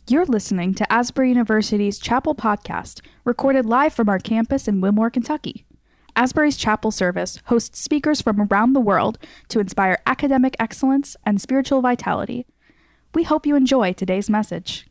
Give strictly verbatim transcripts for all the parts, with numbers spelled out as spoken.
You're listening to Asbury University's Chapel Podcast, recorded live from our campus in Wilmore, Kentucky. Asbury's Chapel service hosts speakers from around the world to inspire academic excellence and spiritual vitality. We hope you enjoy today's message.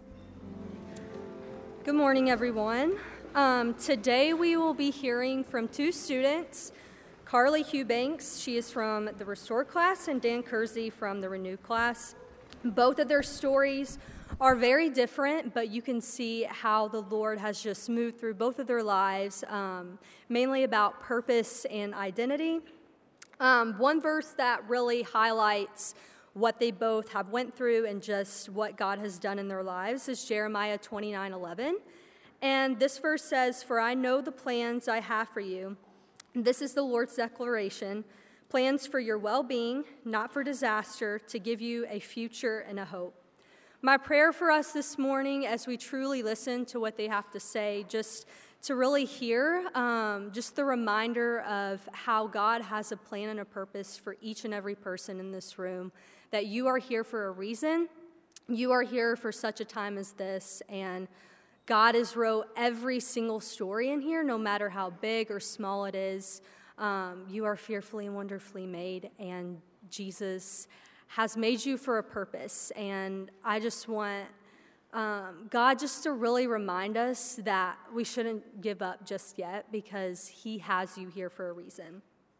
Good morning, everyone. Um, today we will be hearing from two students, Carly Hubanks, she is from the Restored class, and Dan Kersey from the Renewed class. Both of their stories are very different, but you can see how the Lord has just moved through both of their lives, um, mainly about purpose and identity. Um, one verse that really highlights what they both have went through and just what God has done in their lives is Jeremiah twenty-nine eleven. And this verse says, "For I know the plans I have for you." This is the Lord's declaration, plans for your well-being, not for disaster, to give you a future and a hope. My prayer for us this morning as we truly listen to what they have to say, just to really hear um, just the reminder of how God has a plan and a purpose for each and every person in this room, that you are here for a reason. You are here for such a time as this, and God has wrote every single story in here, no matter how big or small it is. Um, you are fearfully and wonderfully made, and Jesus has made you for a purpose. And I just want um, God just to really remind us that we shouldn't give up just yet, because he has you here for a reason.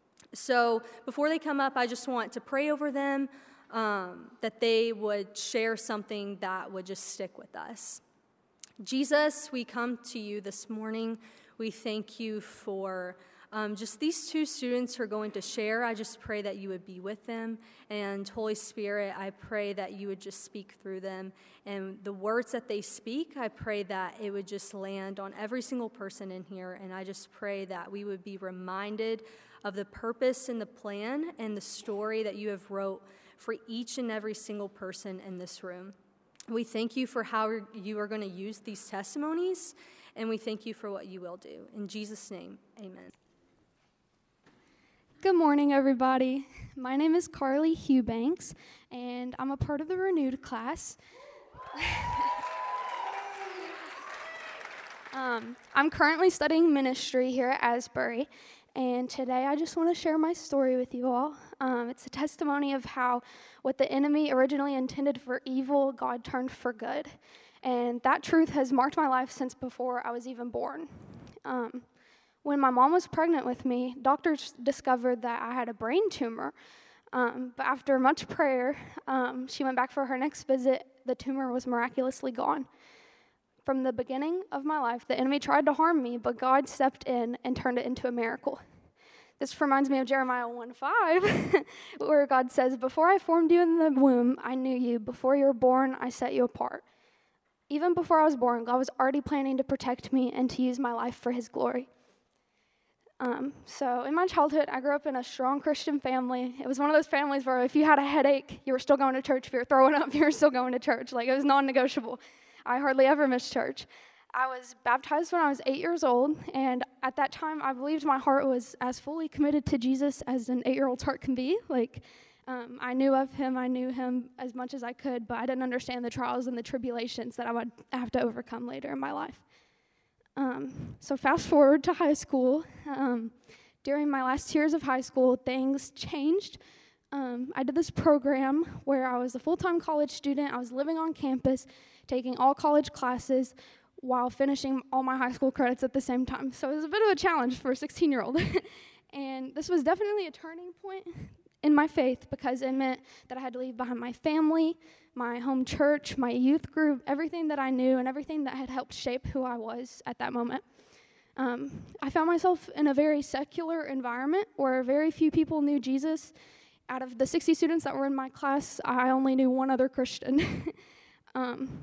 So before they come up, I just want to pray over them, um, that they would share something that would just stick with us. Jesus, we come to you this morning. We thank you for Um, just these two students who are going to share. I just pray that you would be with them. And Holy Spirit, I pray that you would just speak through them. And the words that they speak, I pray that it would just land on every single person in here. And I just pray that we would be reminded of the purpose and the plan and the story that you have wrote for each and every single person in this room. We thank you for how you are going to use these testimonies, and we thank you for what you will do. In Jesus' name, amen. Good morning, everybody. My name is Carly Hubanks, and I'm a part of the Renewed class. um, I'm currently studying ministry here at Asbury, and today I just want to share my story with you all. Um, it's a testimony of how what the enemy originally intended for evil, God turned for good. And that truth has marked my life since before I was even born. Um, When my mom was pregnant with me, doctors discovered that I had a brain tumor. Um, but after much prayer, um, she went back for her next visit. The tumor was miraculously gone. From the beginning of my life, the enemy tried to harm me, but God stepped in and turned it into a miracle. This reminds me of Jeremiah one five, where God says, "Before I formed you in the womb, I knew you. Before you were born, I set you apart." Even before I was born, God was already planning to protect me and to use my life for his glory. Um, so in my childhood, I grew up in a strong Christian family. It was one of those families where if you had a headache, you were still going to church. If you were throwing up, you were still going to church. Like, it was non-negotiable. I hardly ever missed church. I was baptized when I was eight years old, and at that time, I believed my heart was as fully committed to Jesus as an eight-year-old's heart can be. Like, um, I knew of him, I knew him as much as I could, but I didn't understand the trials and the tribulations that I would have to overcome later in my life. Um, so fast forward to high school. Um, during my last years of high school, things changed. Um, I did this program where I was a full-time college student. I was living on campus, taking all college classes while finishing all my high school credits at the same time. So it was a bit of a challenge for a sixteen-year-old. And this was definitely a turning point in my faith, because it meant that I had to leave behind my family, my home church, my youth group, everything that I knew and everything that had helped shape who I was at that moment. Um, I found myself in a very secular environment where very few people knew Jesus. Out of the sixty students that were in my class, I only knew one other Christian. um,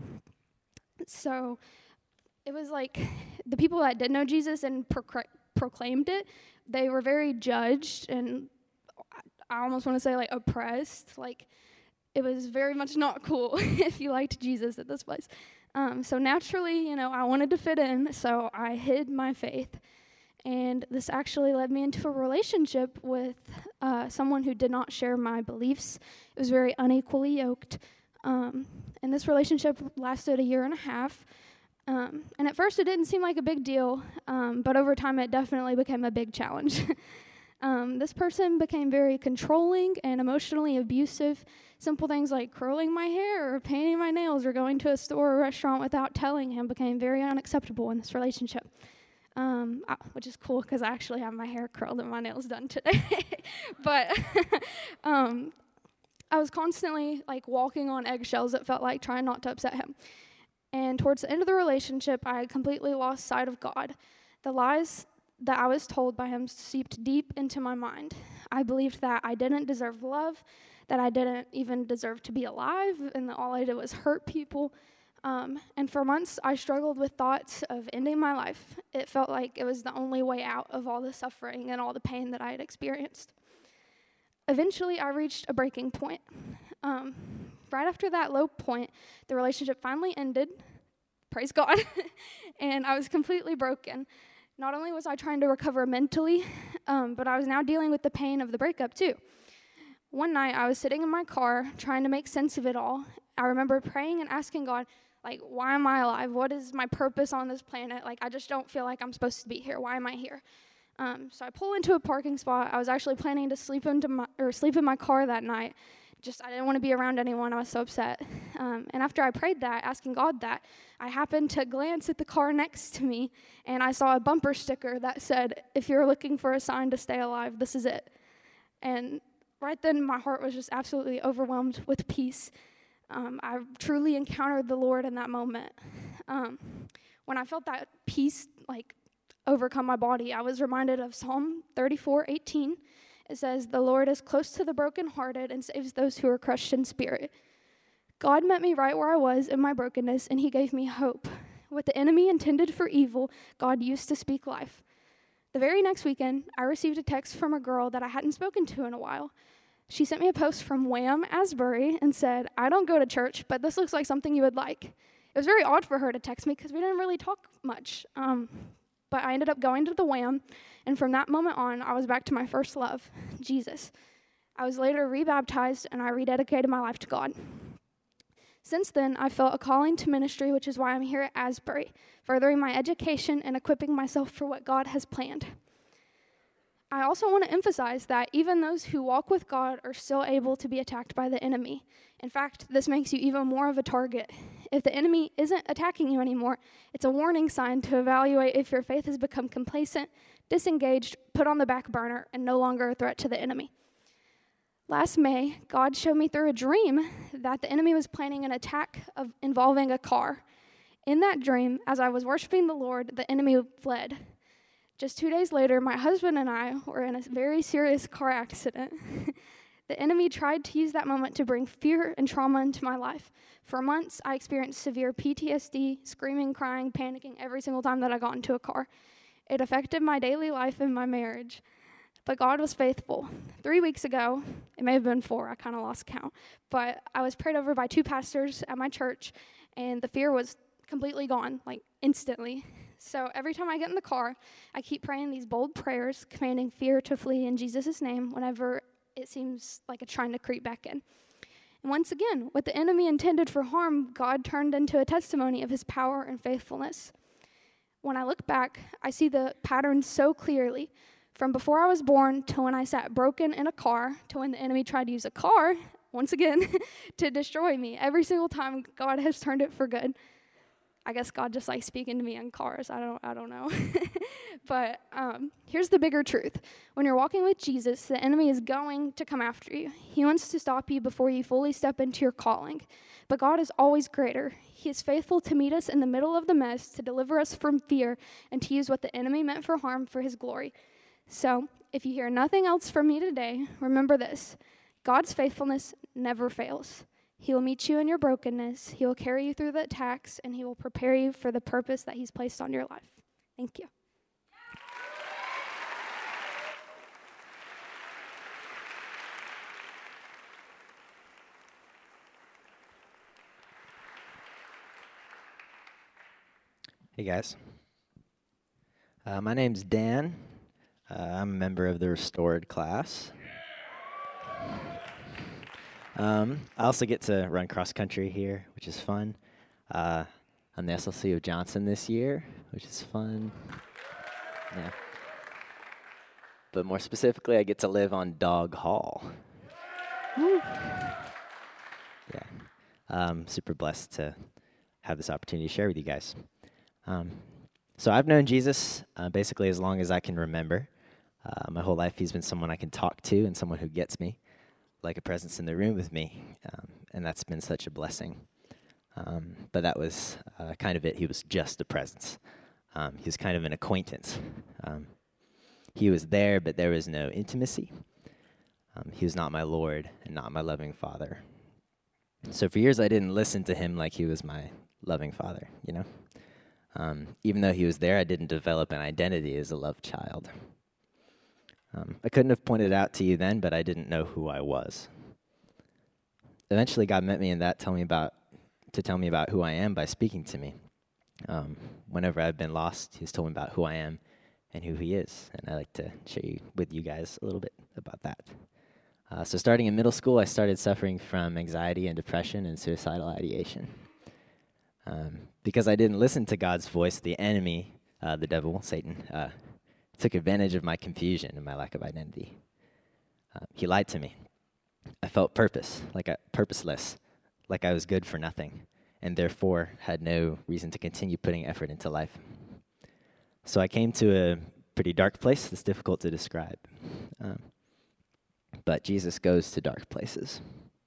so it was like the people that did know Jesus and procl- proclaimed it, they were very judged and I almost want to say like oppressed. Like, it was very much not cool if you liked Jesus at this place. Um, so naturally, you know, I wanted to fit in, so I hid my faith. And this actually led me into a relationship with uh, someone who did not share my beliefs. It was very unequally yoked. Um, and this relationship lasted a year and a half. Um, and at first it didn't seem like a big deal, um, but over time it definitely became a big challenge. um, this person became very controlling and emotionally abusive. Simple things like curling my hair or painting my nails or going to a store or restaurant without telling him became very unacceptable in this relationship. Um, I, which is cool because I actually have my hair curled and my nails done today. but um, I was constantly like walking on eggshells, it felt like, trying not to upset him. And towards the end of the relationship, I had completely lost sight of God. The lies that I was told by him seeped deep into my mind. I believed that I didn't deserve love, that I didn't even deserve to be alive, and that all I did was hurt people. Um, and for months, I struggled with thoughts of ending my life. It felt like it was the only way out of all the suffering and all the pain that I had experienced. Eventually, I reached a breaking point. Um, right after that low point, the relationship finally ended, praise God, and I was completely broken. Not only was I trying to recover mentally, um, but I was now dealing with the pain of the breakup too. One night, I was sitting in my car trying to make sense of it all. I remember praying and asking God, like, why am I alive? What is my purpose on this planet? Like, I just don't feel like I'm supposed to be here. Why am I here? Um, so I pull into a parking spot. I was actually planning to sleep into my or sleep in my car that night. Just I didn't want to be around anyone. I was so upset. Um, and after I prayed that, asking God that, I happened to glance at the car next to me, and I saw a bumper sticker that said, "If you're looking for a sign to stay alive, this is it." And right then, my heart was just absolutely overwhelmed with peace. Um, I truly encountered the Lord in that moment. Um, when I felt that peace, like, overcome my body, I was reminded of Psalm thirty-four eighteen. It says, "The Lord is close to the brokenhearted and saves those who are crushed in spirit." God met me right where I was in my brokenness, and he gave me hope. What the enemy intended for evil, God used to speak life. The very next weekend, I received a text from a girl that I hadn't spoken to in a while. She sent me a post from Wham Asbury and said, "I don't go to church, but this looks like something you would like." It was very odd for her to text me because we didn't really talk much. Um, but I ended up going to the Wham, and from that moment on, I was back to my first love, Jesus. I was later rebaptized, and I rededicated my life to God. Since then, I felt a calling to ministry, which is why I'm here at Asbury, furthering my education and equipping myself for what God has planned. I also want to emphasize that even those who walk with God are still able to be attacked by the enemy. In fact, this makes you even more of a target. If the enemy isn't attacking you anymore, it's a warning sign to evaluate if your faith has become complacent, disengaged, put on the back burner, and no longer a threat to the enemy. Last May, God showed me through a dream that the enemy was planning an attack of involving a car. In that dream, as I was worshiping the Lord, the enemy fled. Just two days later, my husband and I were in a very serious car accident. The enemy tried to use that moment to bring fear and trauma into my life. For months, I experienced severe P T S D, screaming, crying, panicking every single time that I got into a car. It affected my daily life and my marriage. But God was faithful. Three weeks ago, it may have been four, I kind of lost count, but I was prayed over by two pastors at my church, and the fear was completely gone, like instantly. So every time I get in the car, I keep praying these bold prayers, commanding fear to flee in Jesus' name whenever it seems like it's trying to creep back in. And once again, what the enemy intended for harm, God turned into a testimony of his power and faithfulness. When I look back, I see the pattern so clearly. From before I was born to when I sat broken in a car to when the enemy tried to use a car, once again, to destroy me. Every single time, God has turned it for good. I guess God just likes speaking to me in cars. I don't I don't know. But um, here's the bigger truth. When you're walking with Jesus, the enemy is going to come after you. He wants to stop you before you fully step into your calling. But God is always greater. He is faithful to meet us in the middle of the mess, to deliver us from fear, and to use what the enemy meant for harm for his glory. So, if you hear nothing else from me today, remember this: God's faithfulness never fails. He will meet you in your brokenness, he will carry you through the attacks, and he will prepare you for the purpose that he's placed on your life. Thank you. Hey guys, uh, my name's Dan. Uh, I'm a member of the Restored class. Um, I also get to run cross country here, which is fun. Uh, I'm the S L C of Johnson this year, which is fun. Yeah. But more specifically, I get to live on Dog Hall. Woo. Yeah. Um, super blessed to have this opportunity to share with you guys. Um, so I've known Jesus uh, basically as long as I can remember. Uh, my whole life, he's been someone I can talk to and someone who gets me, like a presence in the room with me, um, and that's been such a blessing. Um, but that was uh, kind of it. He was just a presence. Um, he was kind of an acquaintance. Um, he was there, but there was no intimacy. Um, he was not my Lord and not my loving Father. So for years, I didn't listen to him like he was my loving Father, you know? Um, even though he was there, I didn't develop an identity as a loved child. Um, I couldn't have pointed it out to you then, but I didn't know who I was. Eventually, God met me in that, tell me about, to tell me about who I am by speaking to me. Um, whenever I've been lost, he's told me about who I am and who he is, and I'd like to share you, with you guys a little bit about that. Uh, so starting in middle school, I started suffering from anxiety and depression and suicidal ideation. Um, because I didn't listen to God's voice, the enemy, uh, the devil, Satan, uh, took advantage of my confusion and my lack of identity. Uh, he lied to me. I felt purpose, like a, purposeless, like I was good for nothing, and therefore had no reason to continue putting effort into life. So I came to a pretty dark place that's difficult to describe. Um, but Jesus goes to dark places.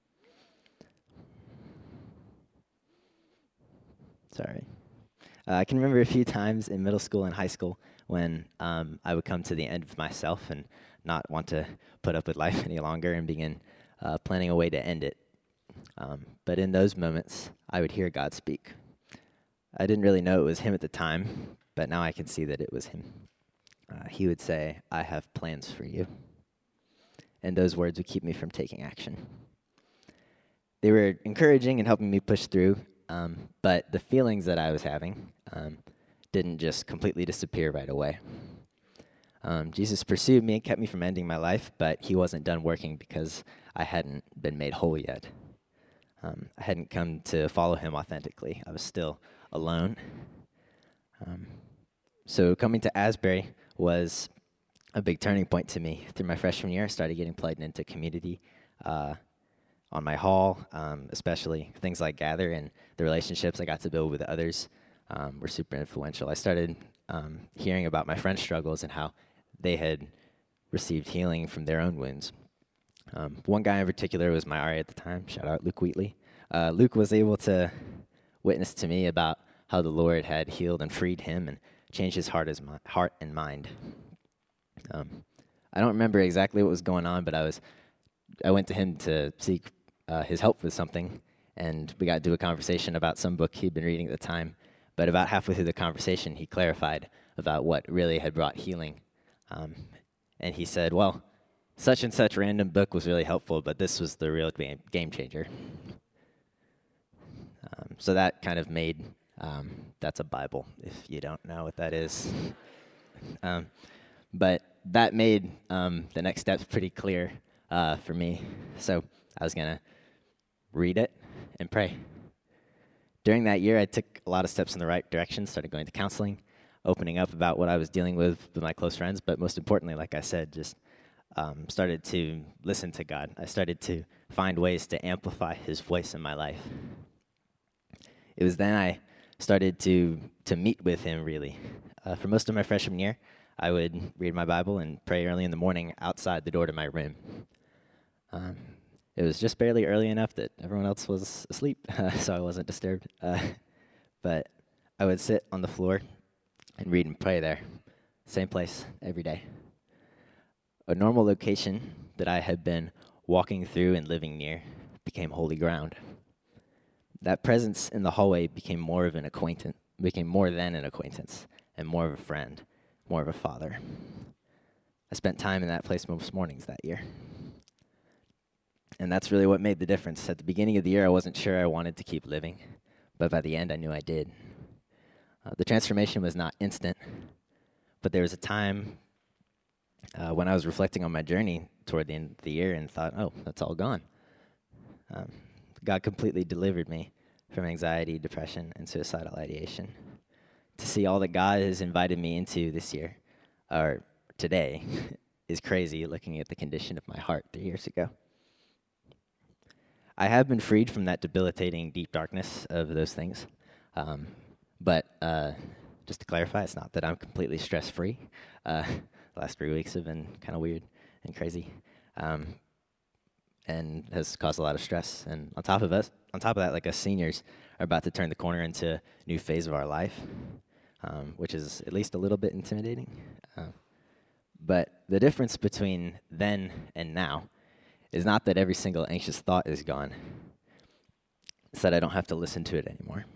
Sorry. Uh, I can remember a few times in middle school and high school when um, I would come to the end of myself and not want to put up with life any longer and begin uh, planning a way to end it. Um, but in those moments, I would hear God speak. I didn't really know it was him at the time, but now I can see that it was him. Uh, he would say, "I have plans for you." And those words would keep me from taking action. They were encouraging and helping me push through, um, but the feelings that I was having um, didn't just completely disappear right away. Um, Jesus pursued me and kept me from ending my life, but he wasn't done working because I hadn't been made whole yet. Um, I hadn't come to follow him authentically. I was still alone. Um, so coming to Asbury was a big turning point to me. Through my freshman year, I started getting plugged into community uh, on my hall, um, especially things like Gather, and the relationships I got to build with others um, were super influential. I started um, hearing about my friends' struggles and how they had received healing from their own wounds. Um, one guy in particular was my R A at the time. Shout out Luke Wheatley. Uh, Luke was able to witness to me about how the Lord had healed and freed him and changed his heart, his mi- heart and mind. Um, I don't remember exactly what was going on, but I was I went to him to seek uh, his help with something, and we got into a conversation about some book he'd been reading at the time. But about halfway through the conversation, he clarified about what really had brought healing. Um, and he said, well, such and such random book was really helpful, but this was the real game, game changer. Um, so that kind of made, um, that's a Bible, if you don't know what that is. um, but that made um, the next steps pretty clear uh, for me. So I was going to read it and pray. During that year, I took a lot of steps in the right direction, started going to counseling, opening up about what I was dealing with with my close friends, but most importantly, like I said, just um, started to listen to God. I started to find ways to amplify his voice in my life. It was then I started to to meet with him, really. Uh, for most of my freshman year, I would read my Bible and pray early in the morning outside the door to my room. Um, It was just barely early enough that everyone else was asleep, uh, so I wasn't disturbed. Uh, but I would sit on the floor and read and pray there, same place every day. A normal location that I had been walking through and living near became holy ground. That presence in the hallway became more of an acquaintance, became more than an acquaintance, and more of a friend, more of a father. I spent time in that place most mornings that year. And that's really what made the difference. At the beginning of the year, I wasn't sure I wanted to keep living, but by the end, I knew I did. Uh, the transformation was not instant, but there was a time uh, when I was reflecting on my journey toward the end of the year and thought, oh, that's all gone. Um, God completely delivered me from anxiety, depression, and suicidal ideation. To see all that God has invited me into this year, or today, is crazy looking at the condition of my heart three years ago. I have been freed from that debilitating deep darkness of those things. Um, but uh, just to clarify, it's not that I'm completely stress-free. Uh, the last three weeks have been kind of weird and crazy, um, and has caused a lot of stress. And on top of us, on top of that, like us seniors are about to turn the corner into a new phase of our life, um, which is at least a little bit intimidating. Uh, but the difference between then and now is not that every single anxious thought is gone. It's that I don't have to listen to it anymore.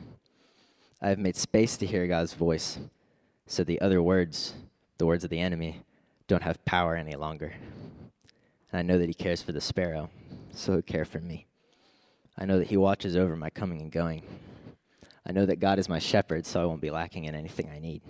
I have made space to hear God's voice, so the other words, the words of the enemy, don't have power any longer. And I know that he cares for the sparrow, so he'll care for me. I know that he watches over my coming and going. I know that God is my shepherd, so I won't be lacking in anything I need.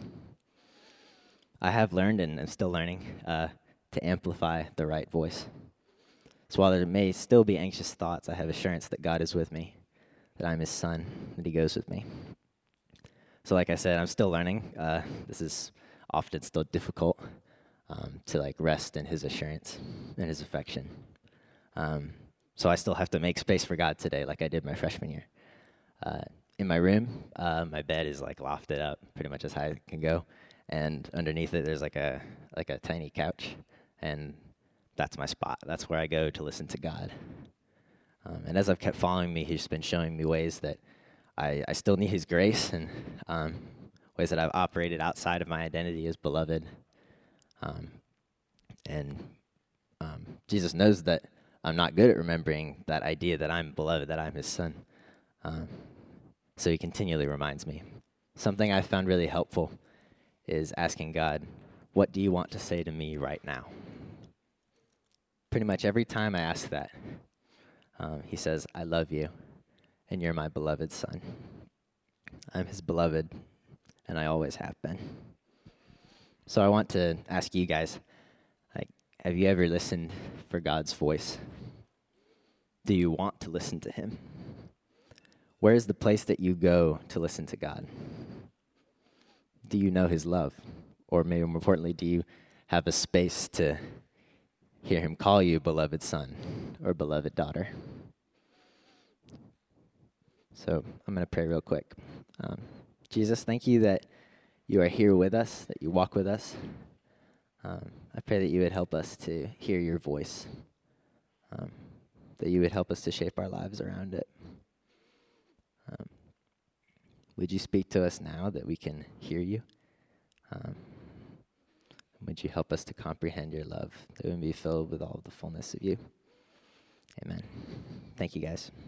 I have learned, and I'm still learning, uh, to amplify the right voice. So while there may still be anxious thoughts, I have assurance that God is with me, that I'm his son, that he goes with me. So like I said, I'm still learning. Uh, this is often still difficult um, to like rest in his assurance and his affection. Um, so I still have to make space for God today, like I did my freshman year. Uh, in my room, uh, my bed is like lofted up pretty much as high as it can go, and underneath it there's like a like a tiny couch, and that's my spot. That's where I go to listen to God. Um, and as I've kept following me, he's been showing me ways that I, I still need his grace, and um, ways that I've operated outside of my identity as beloved. Um, and um, Jesus knows that I'm not good at remembering that idea that I'm beloved, that I'm his son. Um, so he continually reminds me. Something I found really helpful is asking God, what do you want to say to me right now? Pretty much every time I ask that, um, he says, I love you, and you're my beloved son. I'm his beloved, and I always have been. So I want to ask you guys, like, have you ever listened for God's voice? Do you want to listen to him? Where is the place that you go to listen to God? Do you know his love? Or maybe more importantly, do you have a space to hear him call you beloved son or beloved daughter? So I'm going to pray real quick. Um, Jesus, thank you that you are here with us, that you walk with us. Um, I pray that you would help us to hear your voice, um, that you would help us to shape our lives around it. Um, would you speak to us now that we can hear you? Um, would you help us to comprehend your love, that we may be filled with all the fullness of you? Amen. Thank you, guys.